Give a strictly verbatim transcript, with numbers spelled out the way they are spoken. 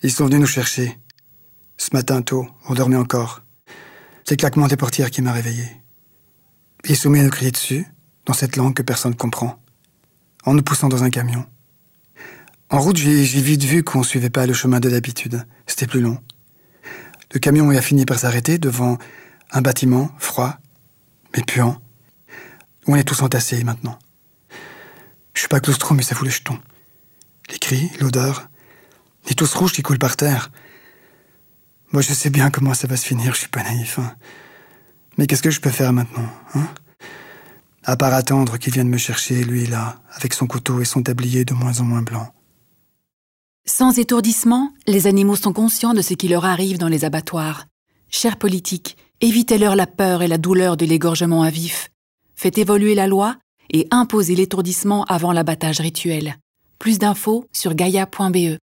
Ils sont venus nous chercher. Ce matin tôt, on dormait encore. C'est le claquement des portières qui m'a réveillé. Ils se sont mis à nous crier dessus, dans cette langue que personne ne comprend, en nous poussant dans un camion. En route, j'ai, j'ai vite vu qu'on ne suivait pas le chemin de d'habitude. C'était plus long. Le camion a fini par s'arrêter devant un bâtiment froid, mais puant, où on est tous entassés maintenant. Je suis pas claustro, mais ça fout les jetons. Les cris, l'odeur, les tous rouges qui coulent par terre. Moi, je sais bien comment ça va se finir, je suis pas naïf. Hein. Mais qu'est-ce que je peux faire maintenant, hein? À part attendre qu'il vienne me chercher, lui là, avec son couteau et son tablier de moins en moins blanc. Sans étourdissement, les animaux sont conscients de ce qui leur arrive dans les abattoirs. Chers politiques, évitez-leur la peur et la douleur de l'égorgement à vif. Faites évoluer la loi et imposez l'étourdissement avant l'abattage rituel. Plus d'infos sur gaia point b e.